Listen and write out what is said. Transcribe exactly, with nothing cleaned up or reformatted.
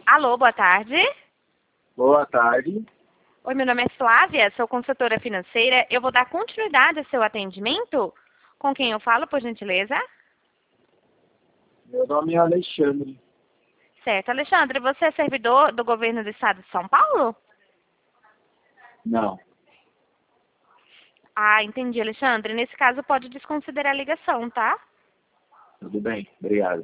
Alô, boa tarde. Boa tarde. Oi, meu nome é Flávia, sou consultora financeira. Eu vou dar continuidade ao seu atendimento. Com quem eu falo, por gentileza? Meu nome é Alexandre. Certo. Alexandre, você é servidor do governo do estado de São Paulo? Não. Ah, entendi, Alexandre. Nesse caso, pode desconsiderar a ligação, tá? Tudo bem, obrigado.